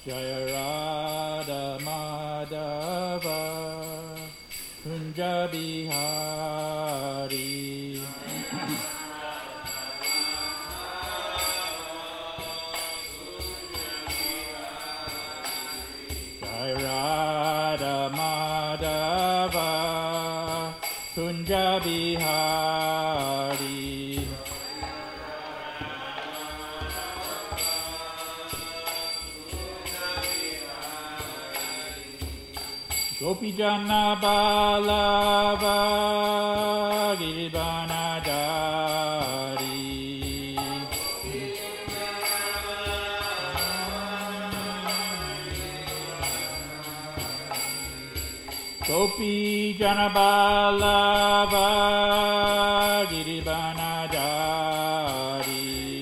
Jaya Radha Madhava Kunja Bihari Jaya Radha Madhava Kunja Bihari Gopijana Balava Giribanadari Gopijana Balava Giribanadari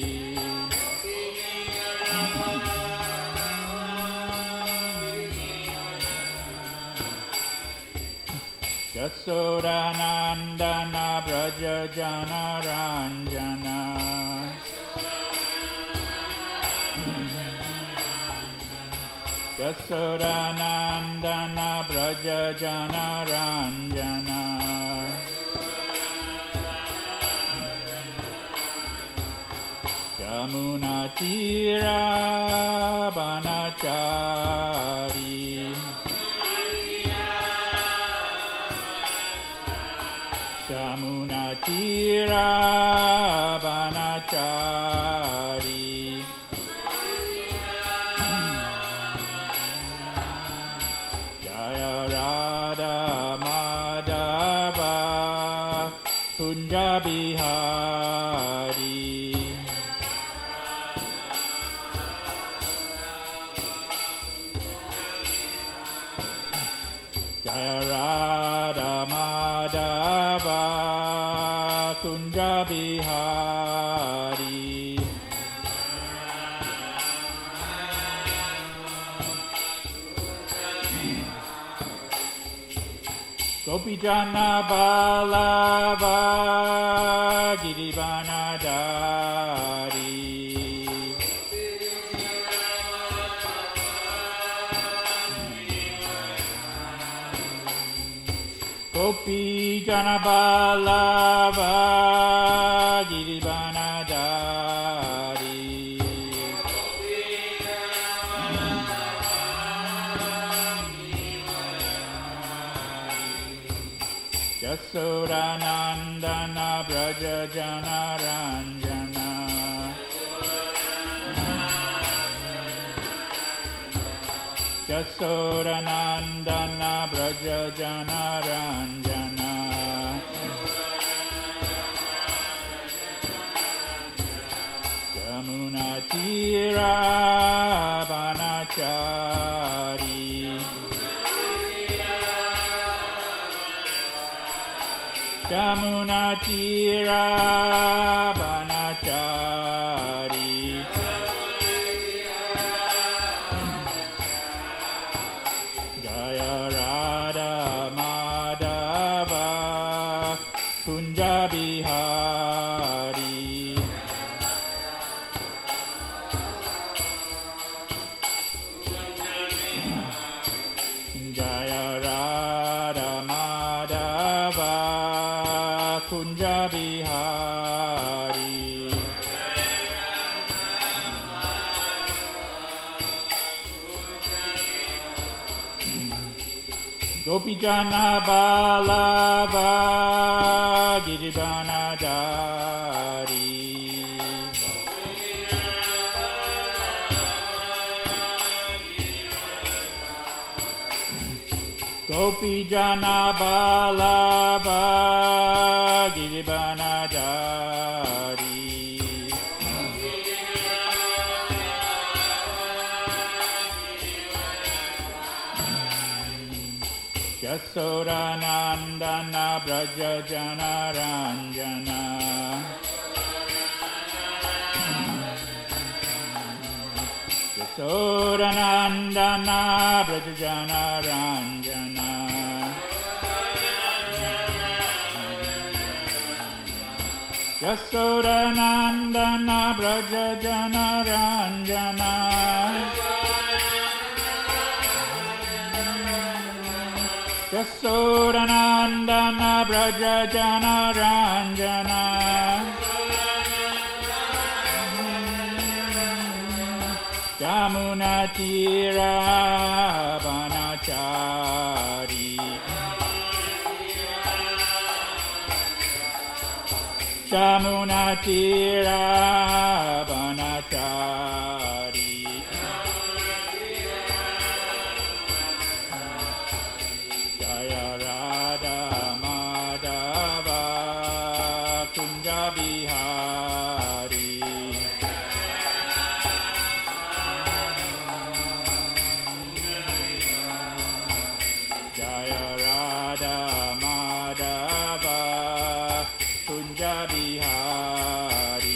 Yasodanandana Braja Jana Ranjana Yasodanandana Braja Jana Ranjana Yamuna Tira Banachari Yamuna Tira Banachari Jaya Radha Madhava Kunja Bihari Jaya Radha Madhava Kunja Bihari Gopijana Balava Giribanadari Gopijana Balava Giribanadari Yasodanandana Braja Jana Ranjana Yasodanandana Braja Jana Ranjana Yamuna Tira Banachari Yamuna Tira Banachari Jaya Radha Madhava Kunja Bihari Jaya Radha Madhava Kunja Bihari Gopijana Balava Giribanadari Gopijana Balava Giribanadari Yasodanandana Braja Jana Ranjana Yasodanandana Braja Jana Ranjana Yasodanandana Braja Jana Ranjana Yasodanandana Braja Jana Ranjana Jamuna Tira Vanachari Jamuna Tira Vanachari Jaya Radha Madhava Kunja Bihari Jaya Radha Madhava Kunja Bihari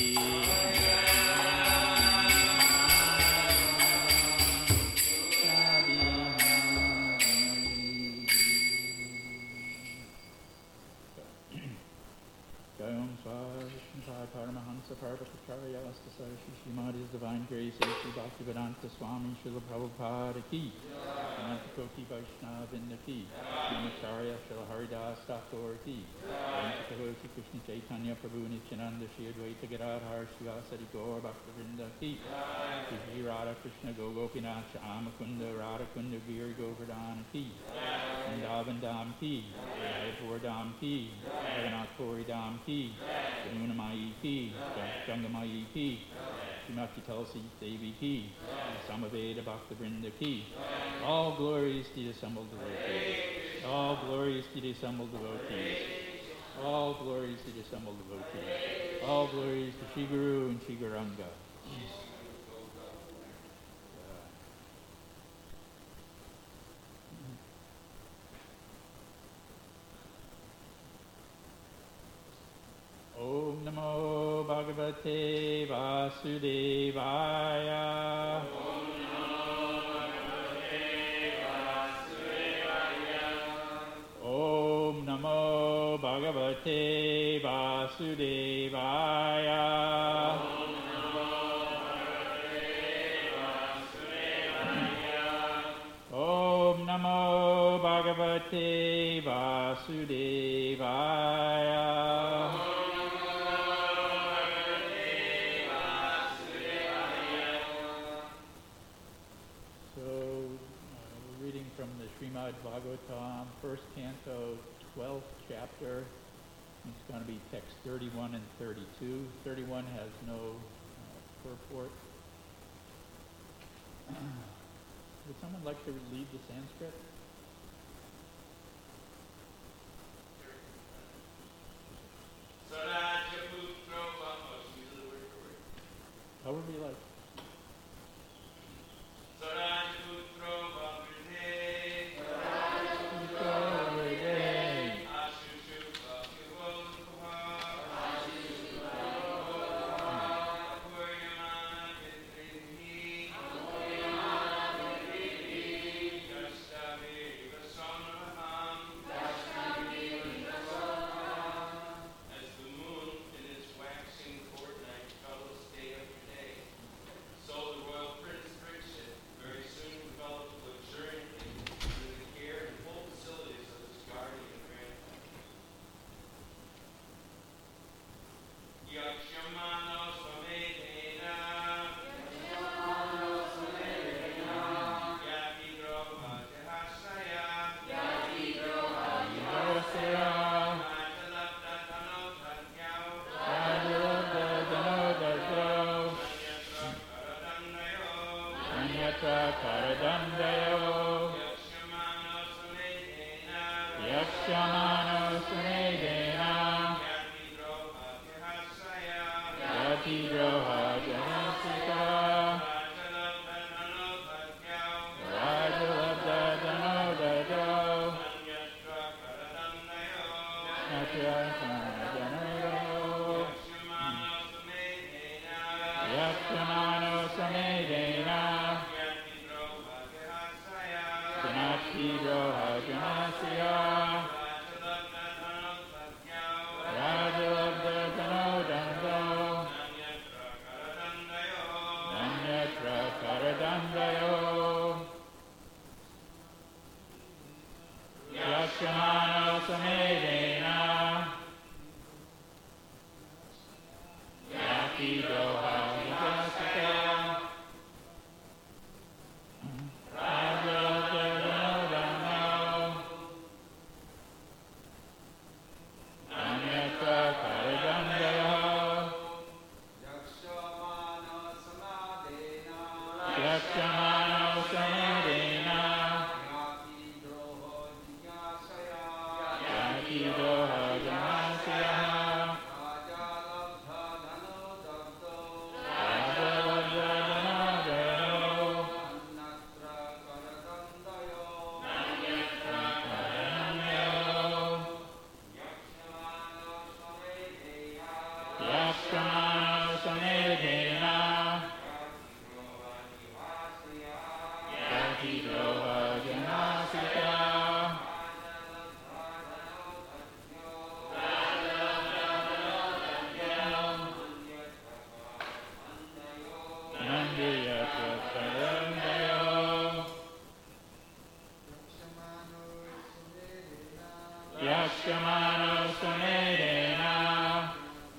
Jayam Swaha Paramahansa Parvakacharya Astasai Shrimadi's Divine Grace A.C. Bhaktivedanta Swami Srila Prabhupada Ki Ananta Koti Vaishnava Vrinda Ki Srimacharya Srila Haridas Thakur Ki Ananta Koti Krishna Chaitanya Prabhu Nityananda Shri Advaita Gadadhar Srivasadi Gaur Bhaktivinoda Ki Shri Radha Krishna Gopinath Amakunda Radha Kunda Giri Govardhana Ki Vrindavan Dham Ki Mayapur Dham Ki Jagannath Puri Dham Ki Jamunamayi Ki Gangamayi Ki Srimati Tulsi Devi Ki Samaveda Bhaktivinoda Ki All glories to the assembled devotees. All glories to the assembled devotees. All glories to the assembled devotees. All glories to Shri Guru and Shri Gauranga. Om Namo Bhagavate Vasudevaya. Om Namo Bhagavate Vasudevaya. Om Namo Bhagavate Vasudevaya. Reading from the Srimad Bhagavatam, first canto, 12th chapter. It's going to be text 31 and 32. 31 has no purport. Would someone like to read the Sanskrit? However you like. Yakshamano samedena Yaki doha yasaka Raja Jaganodano Anyata Karadandaya Yakshamano samedena Yaki doha janasya Yakshamano samedena Yaki doha janasya Mandiya Prasarandayo Yakshamano samedena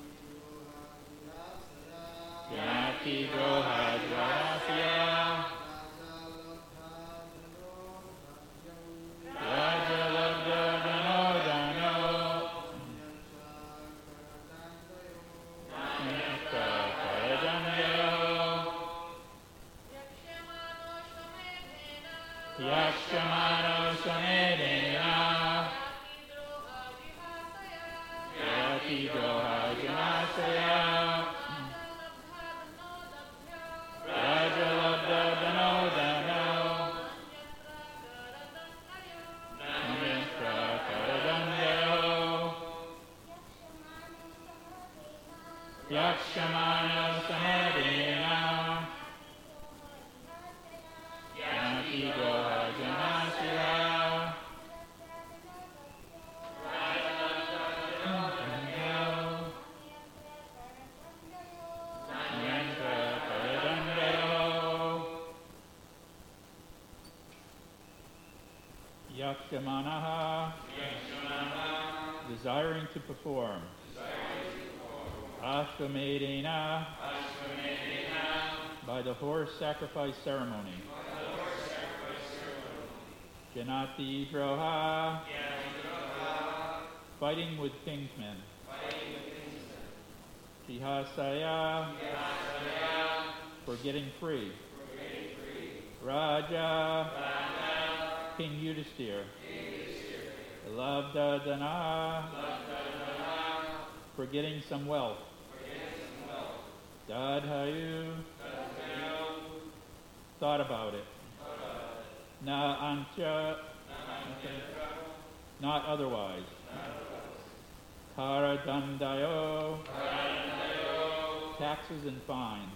Yaki doha janasya Raja Labda Danodano Nita Karadandayo Yakshamano samedena Yaki doha janasya Raja Labda Danodano Nita Karadandayo Yakshamano samedena Yaki doha janasya Nita Karadandayo Yakshamanaha desiring to perform Ashvamedena by the horse sacrifice ceremony. Janati Droha fighting with kingsmen. Jihasaya for getting free. Raja King Yudhisthira. Labda Dana for getting some wealth. Dadhayu thought about it. Na ancha not otherwise. Karadandayo taxes and fines.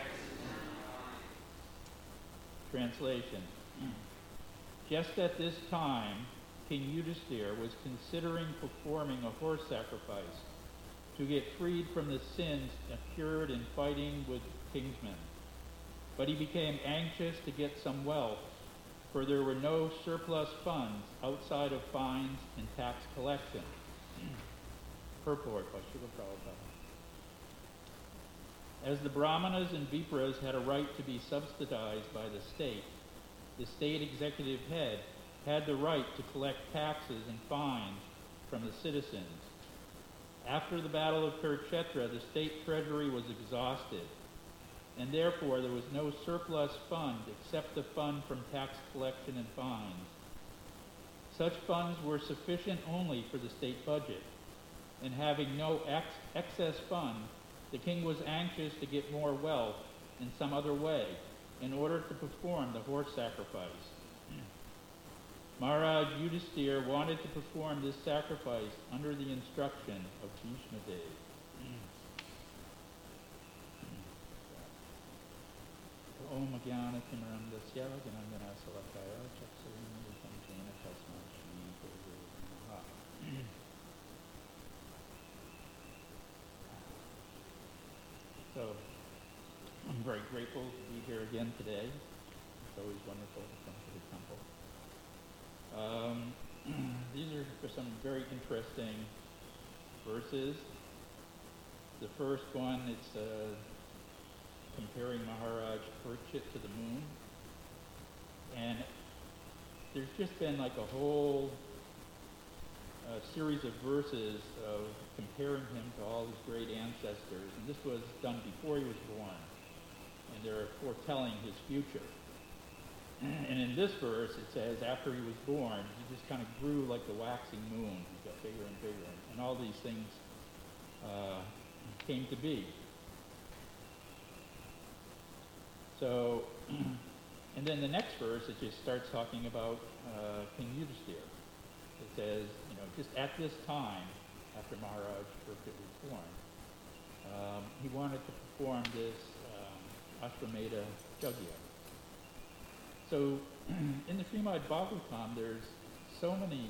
Translation. Just at this time, King Yudhisthira was considering performing a horse sacrifice to get freed from the sins incurred in fighting with kingsmen. But he became anxious to get some wealth, for there were no surplus funds outside of fines and tax collection. Purport by Srila Prabhupada. As the Brahmanas and Vipras had a right to be subsidized by the state executive head had the right to collect taxes and fines from the citizens. After the Battle of Kurukshetra, the state treasury was exhausted, and therefore there was no surplus fund except the fund from tax collection and fines. Such funds were sufficient only for the state budget, and having no excess fund, the king was anxious to get more wealth in some other way in order to perform the horse sacrifice. Maharaj Yudhisthira wanted to perform this sacrifice under the instruction of Bhishmadev. Om Jnana Timirandasya Janandana Salakaya Chaksarimudam Jena Tasma Shri Guru Namaha. So, I'm very grateful to be here again today. It's always wonderful to come to the temple. These are some very interesting verses. The first one, it's comparing Maharaj Parikshit to the moon. And there's just been like a whole series of verses of comparing him to all his great ancestors. And this was done before he was born. And they're foretelling his future. And in this verse, it says, after he was born, he just kind of grew like the waxing moon. He got bigger and bigger. And all these things came to be. So, and then the next verse, it just starts talking about King Yudhisthira. It says, just at this time, after Maharaj Parikshit was born, he wanted to perform this Ashwamedha Yajna. So, in the Srimad Bhagavatam, there's so many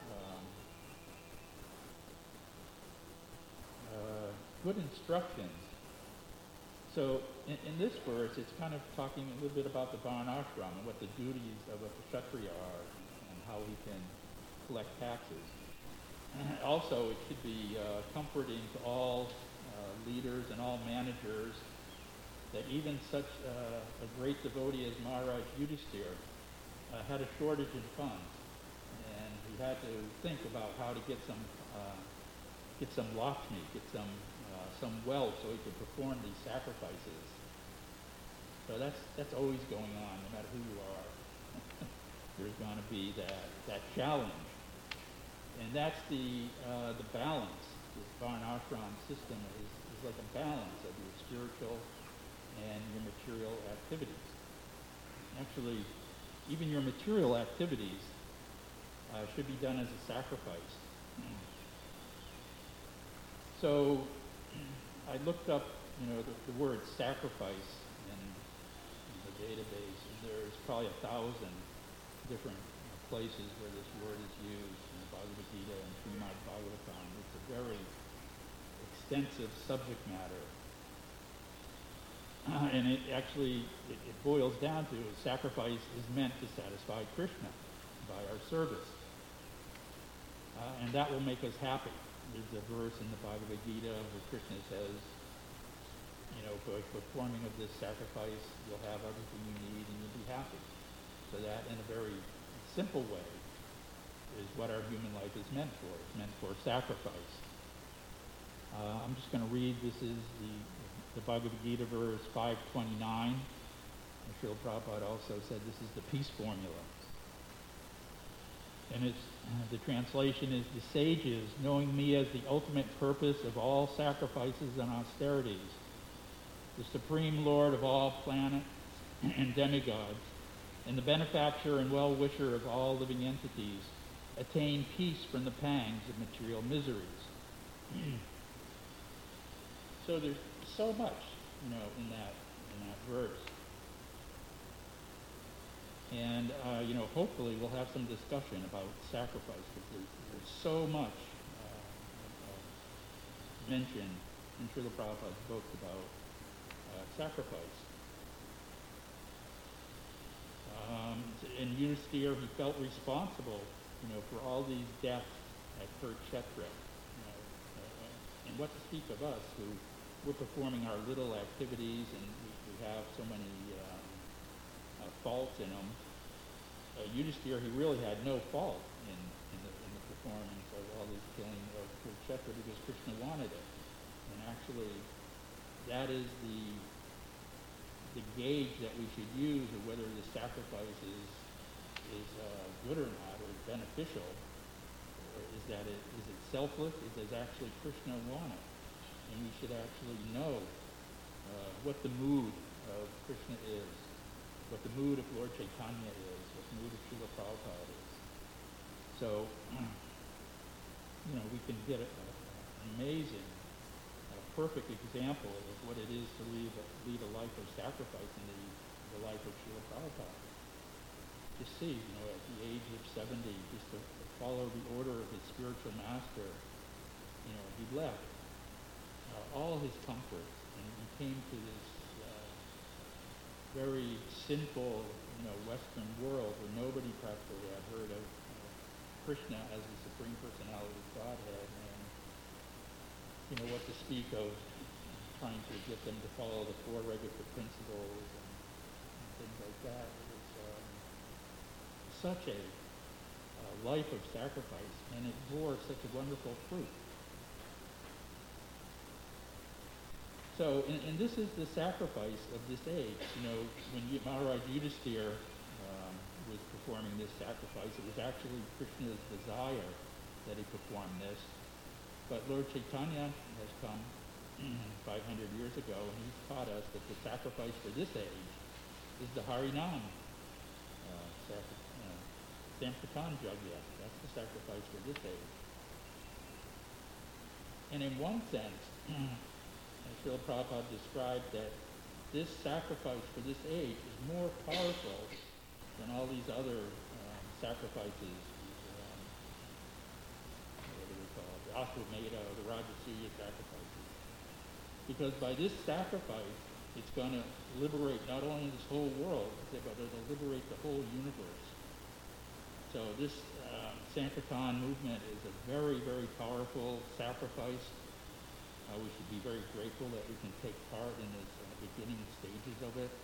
good instructions. So, in this verse, it's kind of talking a little bit about the Varnashram and what the duties of a Kshatriya are and how he can collect taxes. Also, it should be comforting to all leaders and all managers that even such a great devotee as Maharaj Yudhisthira had a shortage in funds, and he had to think about how to get some Lakshmi, get some wealth so he could perform these sacrifices. So that's always going on, no matter who you are. There's going to be that challenge. And that's the balance. This Varnashram system is like a balance of your spiritual and your material activities. Actually, even your material activities should be done as a sacrifice. So I looked up, the word sacrifice in the database, and there's probably 1,000 different places where this word is used. Bhagavad Gita and Srimad Bhagavatam. It's a very extensive subject matter. And it actually, it boils down to sacrifice is meant to satisfy Krishna by our service. And that will make us happy. There's a verse in the Bhagavad Gita where Krishna says, by performing of this sacrifice, you'll have everything you need and you'll be happy. So that, in a very simple way, is what our human life is meant for. It's meant for sacrifice. I'm just going to read, this is the Bhagavad Gita verse 529. Srila Prabhupada also said this is the peace formula. And the translation is, the sages, knowing me as the ultimate purpose of all sacrifices and austerities, the supreme lord of all planets and demigods, and the benefactor and well-wisher of all living entities, attain peace from the pangs of material miseries. So there's so much, in that verse. And, hopefully we'll have some discussion about sacrifice, because there's so much mentioned in Srila Prabhupada's books about sacrifice. In Yudhisthira, he felt responsible for all these deaths at Kurukshetra. And what to speak of us, who we're performing our little activities and we have so many faults in them. Yudhisthira, he really had no fault in the performance of all these killing of Kurukshetra because Krishna wanted it. And actually, that is the gauge that we should use of whether the sacrifice is good or not, or is beneficial, or is it selfless? Does actually Krishna want it? And we should actually know what the mood of Krishna is, what the mood of Lord Chaitanya is, what the mood of Srila Prabhupada is. So, we can get an amazing, perfect example of what it is to lead a life of sacrifice in the life of Srila Prabhupada. Just see, at the age of 70, just to follow the order of his spiritual master, he left all his comforts and he came to this very sinful, Western world where nobody practically had heard of Krishna as the Supreme Personality of Godhead, and what to speak of trying to get them to follow the four regular principles and things like that. It was such a life of sacrifice, and it bore such a wonderful fruit. So, and this is the sacrifice of this age. When Maharaj Yudhisthira was performing this sacrifice, it was actually Krishna's desire that he perform this. But Lord Chaitanya has come 500 years ago, and he's taught us that the sacrifice for this age is the Harinam Sankirtan Yajna. That's the sacrifice for this age. And in one sense, Srila Prabhupada described that this sacrifice for this age is more powerful than all these other sacrifices, what do we call it, the Ashwamedha or the Rajasuya sacrifices. Because by this sacrifice, it's going to liberate not only this whole world, but it'll liberate the whole universe. So this Sankirtan movement is a very, very powerful sacrifice. We should be very grateful that we can take part in the beginning stages of it.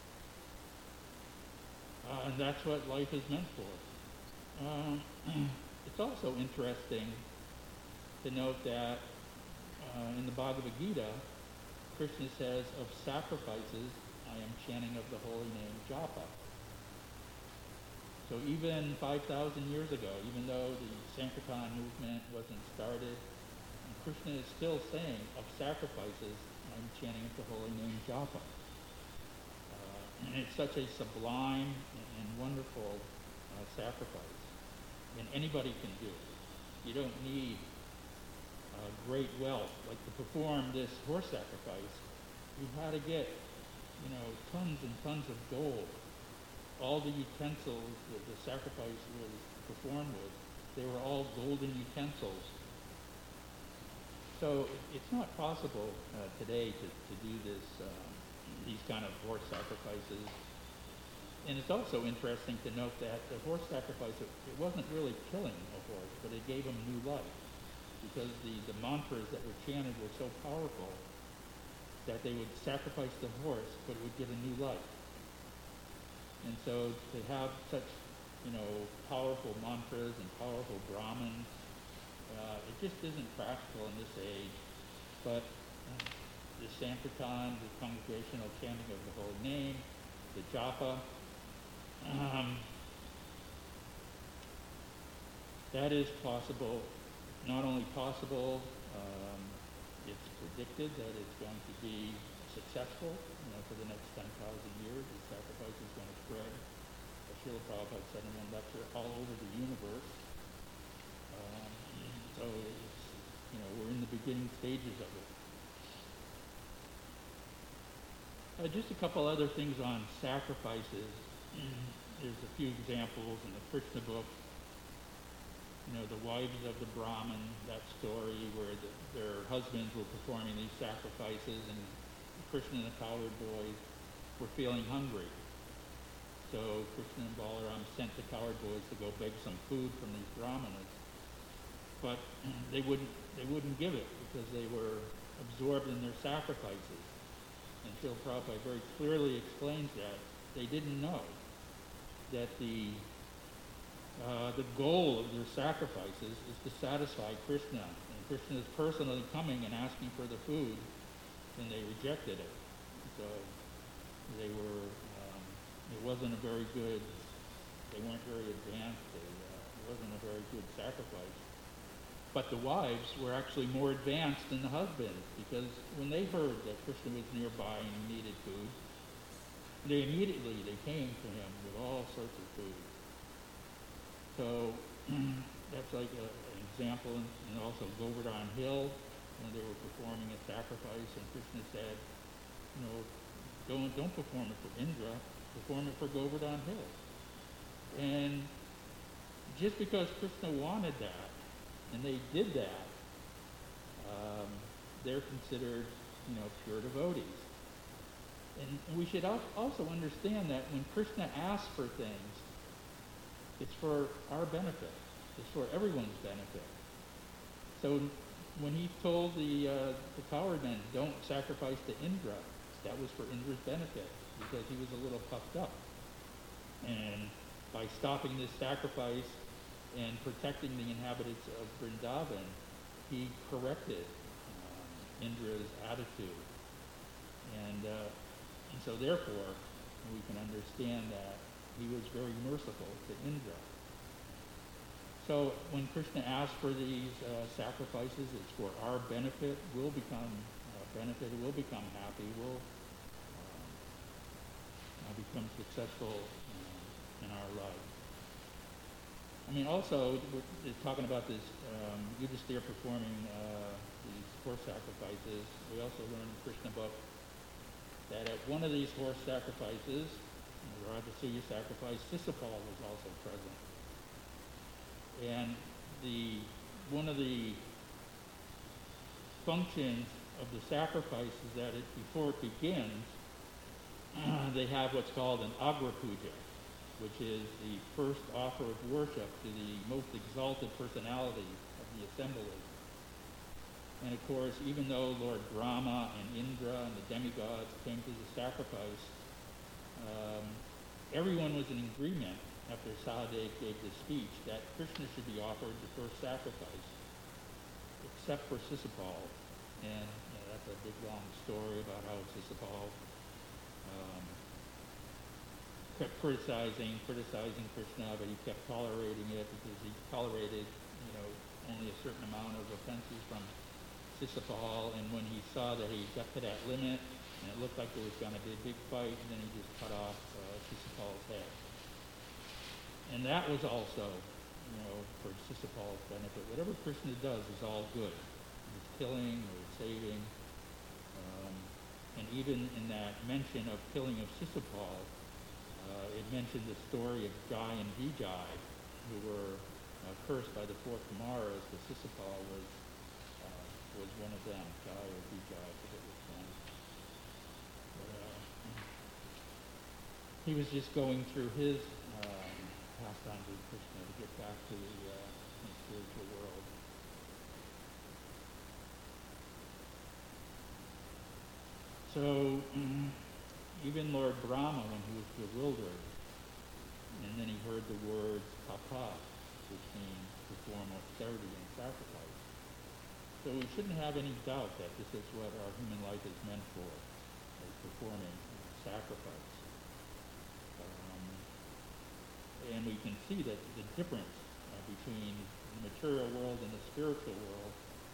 And that's what life is meant for. It's also interesting to note that in the Bhagavad Gita, Krishna says, of sacrifices, I am chanting of the holy name Japa. So even 5,000 years ago, even though the Sankirtan movement wasn't started, Krishna is still saying, of sacrifices, I'm chanting of the holy name Japa. And it's such a sublime and wonderful sacrifice. And anybody can do it. You don't need great wealth. Like to perform this horse sacrifice, you had to get, tons and tons of gold. All the utensils that the sacrifice was performed with, they were all golden utensils. So it's not possible today to do this, these kind of horse sacrifices. And it's also interesting to note that the horse sacrifice, it wasn't really killing a horse, but it gave him new life. Because the mantras that were chanted were so powerful that they would sacrifice the horse, but it would give a new life. And so to have such, powerful mantras and powerful Brahmins, it just isn't practical in this age. But the Sankirtan, the congregational chanting of the holy name, the japa, that is possible. Not only possible, it's predicted that it's going to be successful, for the next 10,000 years. The sacrifice is going to spread, as Srila Prabhupada said in one lecture, all over the universe. So it's, we're in the beginning stages of it. Just a couple other things on sacrifices. There's a few examples in the Krishna book. The wives of the Brahmin, that story where their husbands were performing these sacrifices, and Krishna and the cowherd boys were feeling hungry. So Krishna and Balaram sent the cowherd boys to go beg some food from these Brahmanas. But they wouldn't give it because they were absorbed in their sacrifices. And Srila Prabhupada very clearly explains that they didn't know that the goal of their sacrifices is to satisfy Krishna. And Krishna is personally coming and asking for the food, and they rejected it. So they were, it wasn't a very good, they weren't very advanced. It wasn't a very good sacrifice. But the wives were actually more advanced than the husbands, because when they heard that Krishna was nearby and he needed food, they came to him with all sorts of food. So that's like an example, and also Govardhan Hill, when they were performing a sacrifice, and Krishna said, don't perform it for Indra, perform it for Govardhan Hill. And just because Krishna wanted that, and they did that, they're considered, pure devotees. And we should also understand that when Krishna asks for things, it's for our benefit. It's for everyone's benefit. So when he told the coward men, don't sacrifice to Indra, that was for Indra's benefit because he was a little puffed up. And by stopping this sacrifice and protecting the inhabitants of Vrindavan, he corrected Indra's attitude. And so therefore, we can understand that he was very merciful to Indra. So when Krishna asks for these sacrifices, it's for our benefit. We'll become benefited. We'll become happy. We'll become successful in our life. I mean, also, we're talking about this Yudhisthira performing these horse sacrifices. We also learn in the Krishna book that at one of these horse sacrifices, the Rajasuya sacrifice, Sisipal was also present. And one of the functions of the sacrifice is that before it begins, they have what's called an Agra Puja, which is the first offer of worship to the most exalted personality of the assembly. And of course, even though Lord Brahma and Indra and the demigods came to the sacrifice, everyone was in agreement after Sahadev gave the speech that Krishna should be offered the first sacrifice, except for Sisipal. And that's a big long story about how Sisipal kept criticizing Krishna, but he kept tolerating it because he tolerated, only a certain amount of offenses from Sisipal. And when he saw that he got to that limit, and it looked like there was going to be a big fight, and then he just cut off Sisipal's head. And that was also, for Sisipal's benefit. Whatever Krishna does is all good. It's killing or saving. And even in that mention of killing of Sisipal, it mentioned the story of Jai and Vijay, who were cursed by the four Kumaras, but Sisipal was one of them, Jai or Vijay, I forget which one. But, he was just going through his pastime with Krishna to get back to the spiritual world. So even Lord Brahma, when he was bewildered, and then he heard the words tapa, which means perform austerity and sacrifice. So we shouldn't have any doubt that this is what our human life is meant for, is performing sacrifice. And we can see that the difference between the material world and the spiritual world.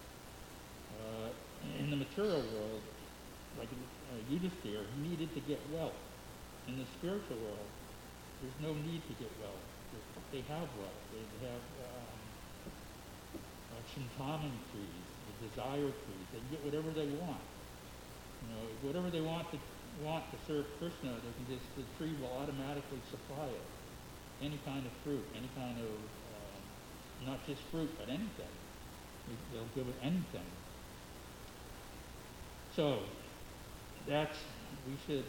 In the material world, like Yudhisthira, he needed to get wealth. In the spiritual world, there's no need to get wealth. They have wealth. They have chintamani trees, the desire trees. They can get whatever they want. Whatever they want to serve Krishna, the tree will automatically supply it. Any kind of fruit, any kind of, not just fruit, but anything. They'll give it anything. So, we should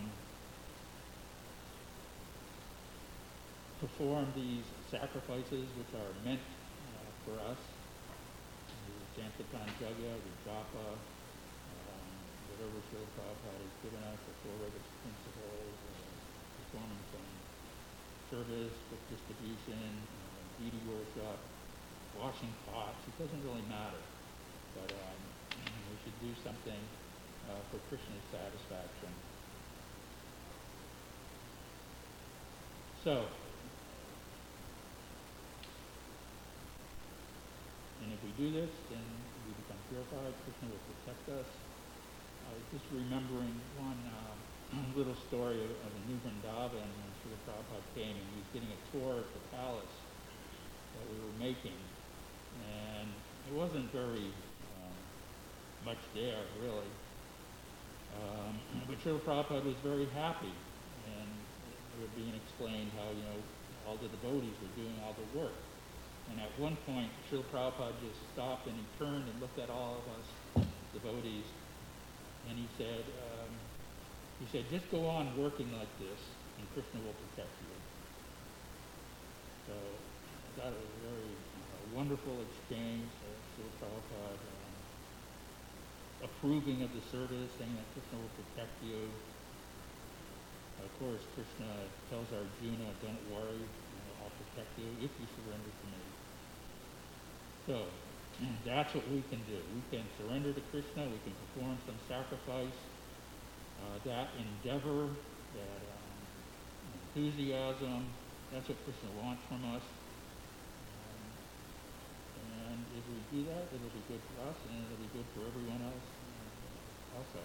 perform these sacrifices which are meant for us. The Sankirtan Yajna, the Japa, whatever Srila Prabhupada has given us, the four rigorous principles, performing some service, book distribution, deity worship, washing pots. It doesn't really matter. But we should do something for Krishna's satisfaction. So, and if we do this, then we become purified. Krishna will protect us. I was just remembering one little story of a new Vrindavan when Srila Prabhupada came, and he was getting a tour of the palace that we were making. And it wasn't very much there, really. But Srila Prabhupada was very happy, and it was being explained how, all the devotees were doing all the work. And at one point, Srila Prabhupada just stopped and he turned and looked at all of us devotees, and he said, just go on working like this, and Krishna will protect you. So I thought it was very wonderful exchange, Srila Prabhupada approving of the service, saying that Krishna will protect you. Of course, Krishna tells Arjuna, don't worry, I'll protect you if you surrender to me. So, that's what we can do. We can surrender to Krishna, we can perform some sacrifice. That endeavor, that enthusiasm, that's what Krishna wants from us. And if we do that, it'll be good for us, and it'll be good for everyone else also.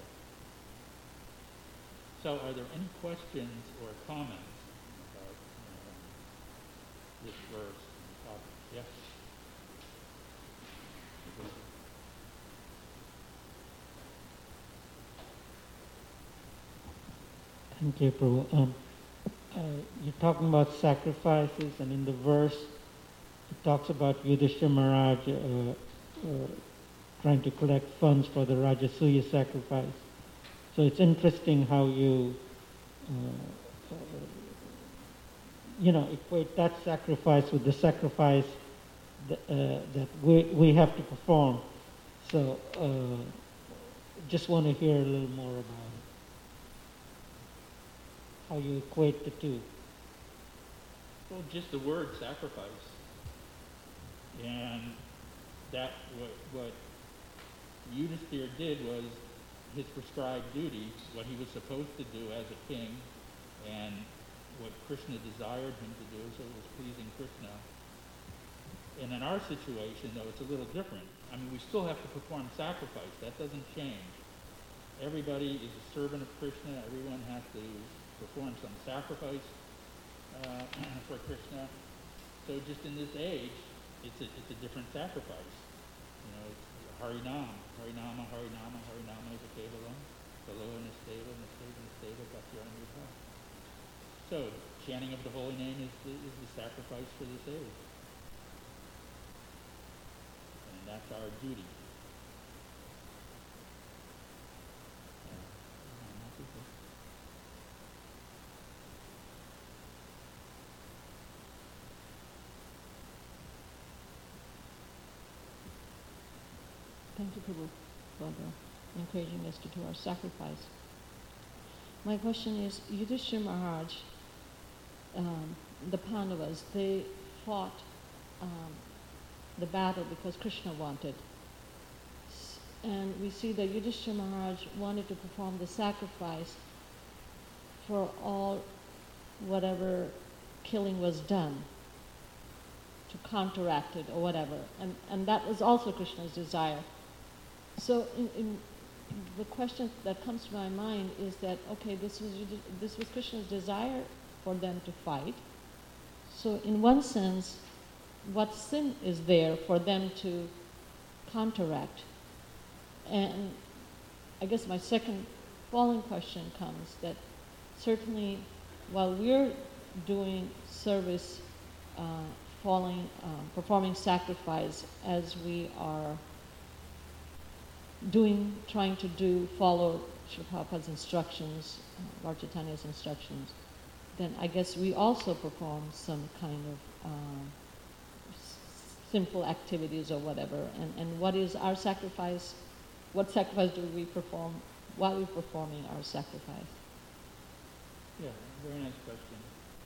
So are there any questions or comments about this verse and topic? Yes? Thank you, Prabhu. You're talking about sacrifices, and in the verse, it talks about Yudhishthira Maharaj trying to collect funds for the Rajasuya sacrifice. So it's interesting how you, equate that sacrifice with the sacrifice that we have to perform. So just want to hear a little more about it. How you equate the two. Well, just the word sacrifice. And that what Yudhishthira did was his prescribed duty, what he was supposed to do as a king, and what Krishna desired him to do, so it was pleasing Krishna. And in our situation, though, it's a little different. I mean, we still have to perform sacrifice. That doesn't change. Everybody is a servant of Krishna. Everyone has to perform some sacrifice for Krishna. So just in this age, it's a different sacrifice. It's Harinam, Harinama, Harinama, Harinama is a Kevalam, Kalo Nisteva, Nisteva, Nisteva, Bhakti-Amrita. So chanting of the holy name is the sacrifice for this age. And that's our duty. Thank you, Prabhu, for encouraging us to do our sacrifice. My question is, Yudhishthira Maharaj, the Pandavas, they fought the battle because Krishna wanted. And we see that Yudhishthira Maharaj wanted to perform the sacrifice for all whatever killing was done, to counteract it or whatever. And that was also Krishna's desire. So in the question that comes to my mind is that, okay, this was Krishna's desire for them to fight. So in one sense, what sin is there for them to counteract? And I guess my second following question comes that certainly while we're doing service, performing sacrifice as we are trying to follow Srila Prabhupada's instructions, Lord Chaitanya's instructions, then I guess we also perform some kind of simple activities or whatever. And what is our sacrifice? What sacrifice do we perform while we're performing our sacrifice? Yeah, very nice question.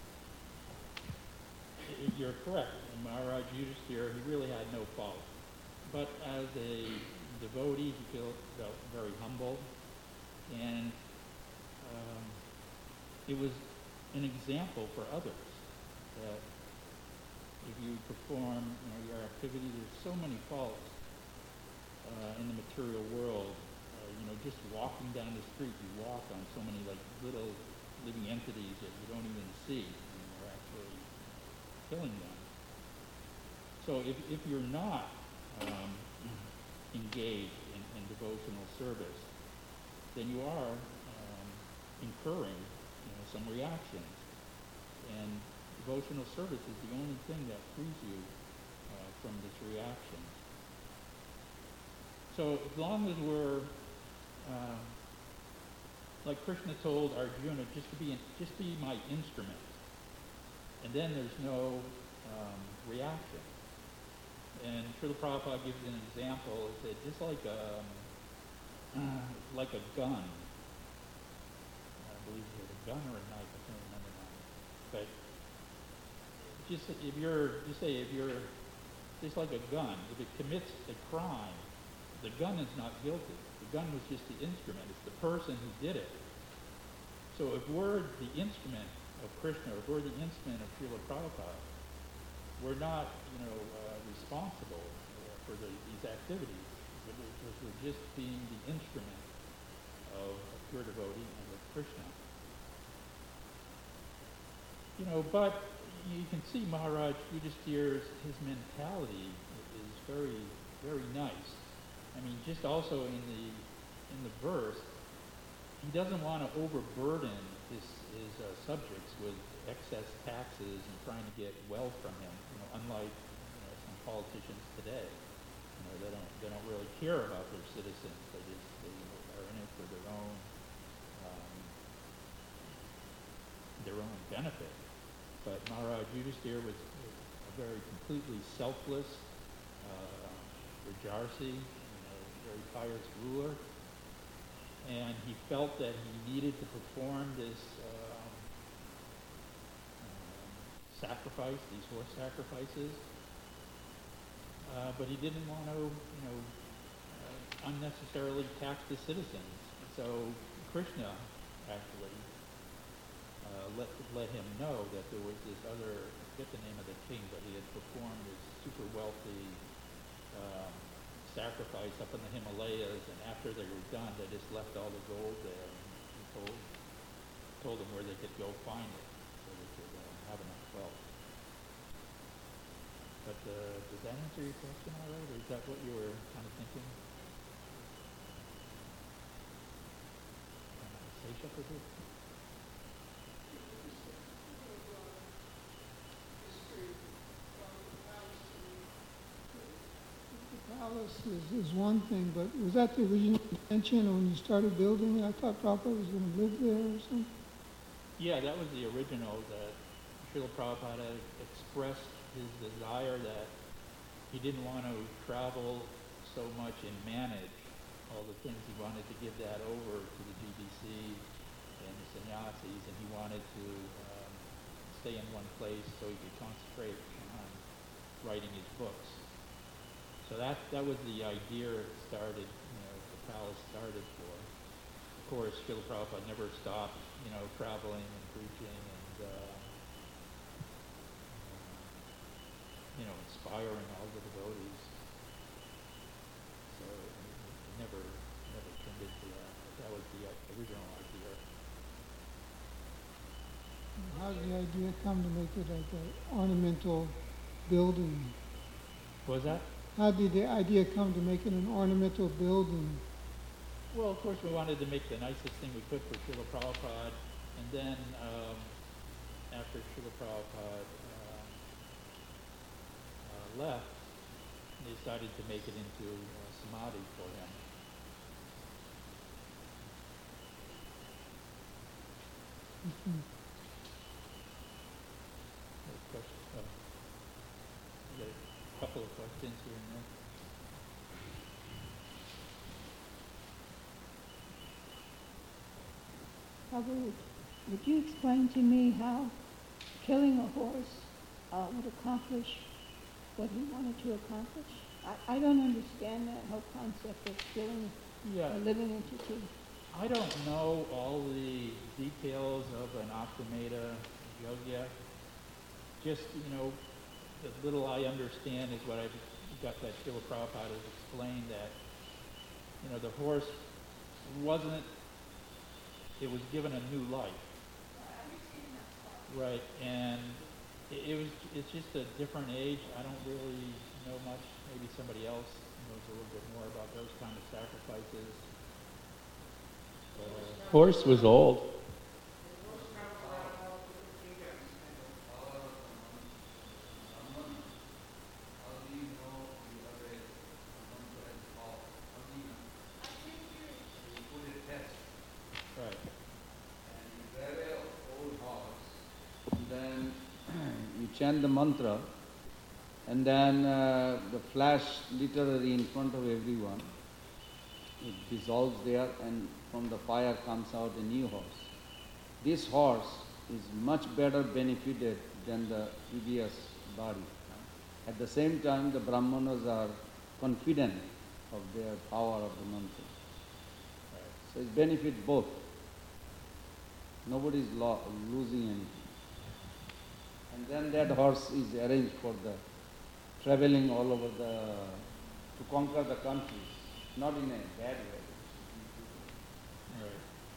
You're correct. Maharaj Yudhishthira, he really had no fault. But as a devotee, he felt very humble, and it was an example for others that if you perform your activity, there's so many faults in the material world. Just walking down the street, you walk on so many little living entities that you don't even see, and you're actually killing them. So if you're not engaged in devotional service, then you are incurring some reactions. And devotional service is the only thing that frees you from this reaction. So as long as we're, like Krishna told Arjuna, just be my instrument, and then there's no reaction. And Srila Prabhupada gives an example. He said, just like a gun. I believe it was a gun or a knife. I can't remember now. But just if you're like a gun. If it commits a crime, the gun is not guilty. The gun was just the instrument. It's the person who did it. So if we're the instrument of Krishna, if we're the instrument of Srila Prabhupada, we're not, responsible for these activities, because we're just being the instrument of a pure devotee and of Krishna. But you can see Maharaj Yudhishthira's his mentality is very, very nice. I mean, just also in the verse, he doesn't want to overburden his subjects with excess taxes and trying to get wealth from him. Unlike some politicians today, they don't really care about their citizens. They are in it for their own benefit. But Maharaj Yudhishthira was a very completely selfless Rajarsi, very pious ruler, and he felt that he needed to perform this sacrifice, these horse sacrifices, but he didn't want to, unnecessarily tax the citizens. So Krishna actually let him know that there was this other, I forget the name of the king, but he had performed this super wealthy sacrifice up in the Himalayas, and after they were done, they just left all the gold there, and he told them where they could go find it, so they could have enough wealth. But does that answer your question all right, or is that what you were kind of thinking? Sesha, is it? Palace is one thing, but was that the original intention when you started building it? I thought Prabhupada was going to live there or something. Yeah, that was the original, that Srila Prabhupada expressed his desire that he didn't want to travel so much and manage all the things. He wanted to give that over to the GBC and the sannyasis, and he wanted to stay in one place so he could concentrate on writing his books. So that was the idea it started, the palace started for. Of course, Srila Prabhupada never stopped, traveling and preaching and, inspiring all the devotees. So it never tended to that. But that was the original idea. How did the idea come to make it like an ornamental building? What was that? How did the idea come to make it an ornamental building? Well, of course, we wanted to make the nicest thing we could for Srila Prabhupada, and then after Srila Prabhupada left, they decided to make it into a samadhi for him. Mm-hmm. You got a couple of questions here and there. Prabhu, would you explain to me how killing a horse would accomplish what he wanted to accomplish? I don't understand that whole concept of killing a living entity. I don't know all the details of an Ashwamedha yogya. Just, the little I understand is what I've got that Srila Prabhupada has explained, that, the horse it was given a new life. Right, and it's just a different age. I don't really know much. Maybe somebody else knows a little bit more about those kind of sacrifices. Horse was old. Chant the mantra, And then the flash literally in front of everyone. It dissolves there, and from the fire comes out a new horse. This horse is much better benefited than the previous body. At the same time, the Brahmanas are confident of their power of the mantra. So it benefits both. Nobody is losing anything. And then that horse is arranged for the traveling all over to conquer the country, not in a bad way. Right.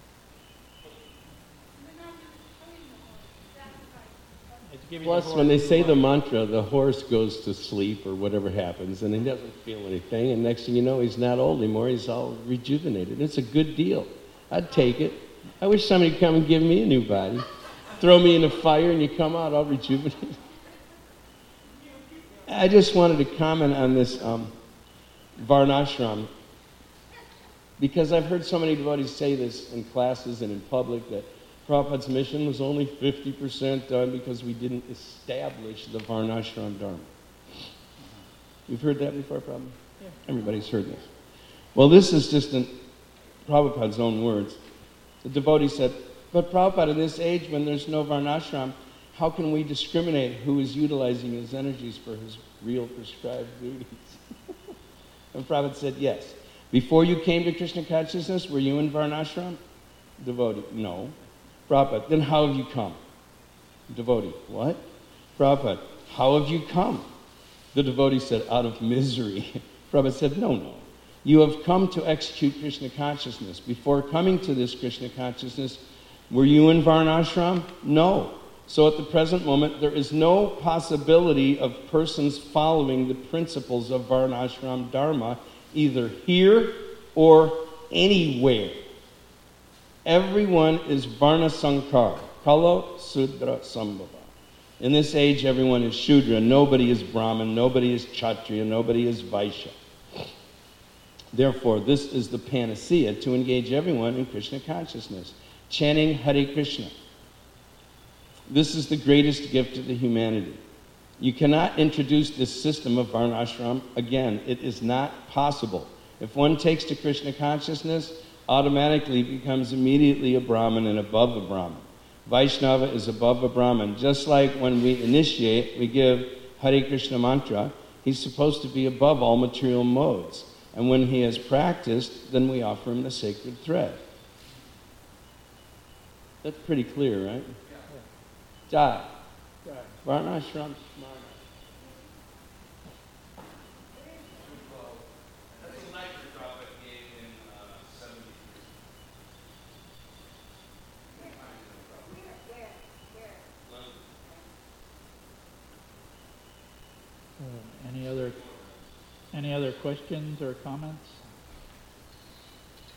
It's giving the Plus, horse when they say the life. mantra, the horse goes to sleep or whatever happens, and he doesn't feel anything, and next thing you know, he's not old anymore, he's all rejuvenated. It's a good deal. I'd take it. I wish somebody would come and give me a new body. Throw me in the fire and you come out all rejuvenated. I just wanted to comment on this Varnashram, because I've heard so many devotees say this in classes and in public, that Prabhupada's mission was only 50% done because we didn't establish the Varnashram Dharma. You've heard that before, Prabhupada? Yeah. Everybody's heard this. Well, this is just in Prabhupada's own words. The devotee said, but Prabhupada, in this age when there's no Varnashram, how can we discriminate who is utilizing his energies for his real prescribed duties? And Prabhupada said, yes. Before you came to Krishna consciousness, were you in Varnashram? Devotee, no. Prabhupada, then how have you come? Devotee, what? Prabhupada, how have you come? The devotee said, out of misery. Prabhupada said, no. You have come to execute Krishna consciousness. Before coming to this Krishna consciousness, were you in Varnashram? No. So at the present moment, there is no possibility of persons following the principles of Varnashram Dharma, either here or anywhere. Everyone is Varna Sankar, Kalo Sudra Sambhava. In this age, everyone is Shudra. Nobody is Brahmin, nobody is Kshatriya, nobody is Vaishya. Therefore, this is the panacea to engage everyone in Krishna consciousness, chanting Hare Krishna. This is the greatest gift to the humanity. You cannot introduce this system of Varnashram again. It is not possible. If one takes to Krishna consciousness, automatically becomes immediately a Brahmin and above a Brahmin. Vaishnava is above a Brahmin. Just like when we initiate, we give Hare Krishna mantra, he's supposed to be above all material modes. And when he has practiced, then we offer him the sacred thread. That's pretty clear, right? Jai. Varnashram. Any other questions or comments?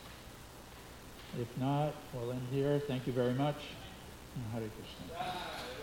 If not, we'll end here. Thank you very much. And Hare Krishna.